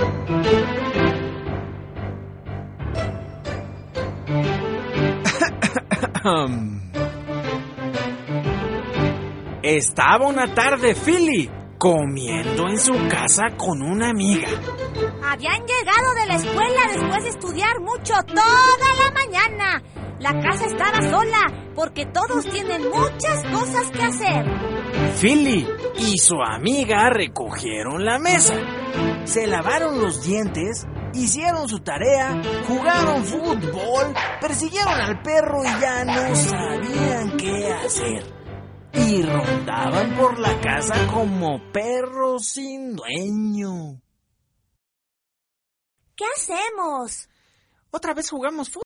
Estaba una tarde Philly comiendo en su casa con una amiga. Habían llegado de la escuela después de estudiar mucho toda la mañana. La casa estaba sola porque todos tienen muchas cosas que hacer. Philly y su amiga recogieron la mesa, se lavaron los dientes, hicieron su tarea, jugaron fútbol, persiguieron al perro y ya no sabían qué hacer. Y rondaban por la casa como perros sin dueño. ¿Qué hacemos? Otra vez jugamos fútbol.